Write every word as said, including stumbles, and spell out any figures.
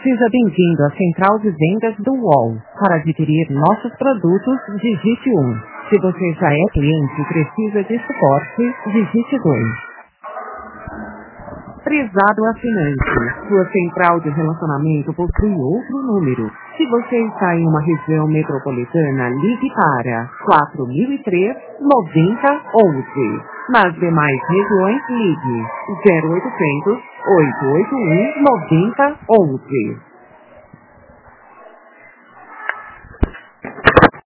Seja bem-vindo à central de vendas do U O L. Para adquirir nossos produtos, digite um. Se você já é cliente e precisa de suporte, digite dois. Prezado assinante, sua central de relacionamento possui outro número. Se você está em uma região metropolitana, ligue para quatro mil e três, noventa, onze. Nas demais regiões, ligue zero oitocentos, oito oito um, noventa, onze.